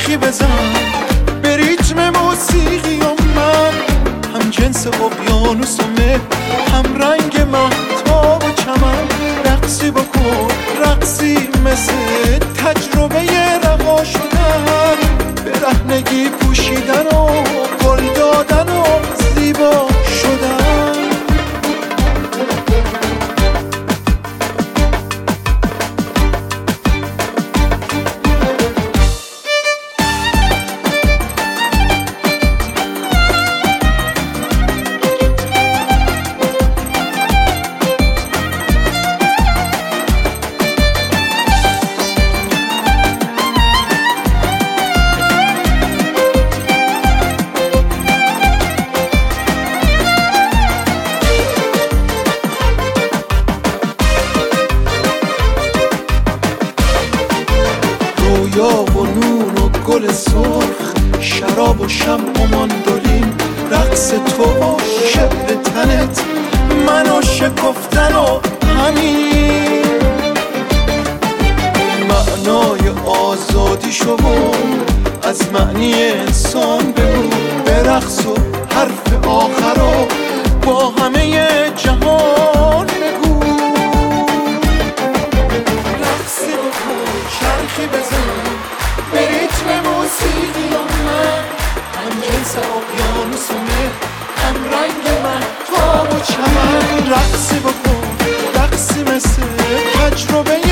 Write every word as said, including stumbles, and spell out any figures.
چرخی بزن به ریتم موسیقی و من، هم جنس اقیانوس و مه، هم رنگ مهتاب و چمن. رقصی بکن رقصی مثل تجربه رها شدن، برهنگی پوشیدن و گل دادن و زیبا شدن. رویا و نور و گل سرخ، شراب و شمع و ماندولین، رقص تو شبه تنت، منو شکفتن و همین. معنای آزادی شو از معنی انسان بگو، به رقص و حرف آخر و با همه جهان بگو. رقصی بکن چرخی بزن به ریتم موسیقی و من، هم جنس اقیانوس و مه، هم رنگ مهتاب و چمن. رقصی بکن رقصی مثل تجربه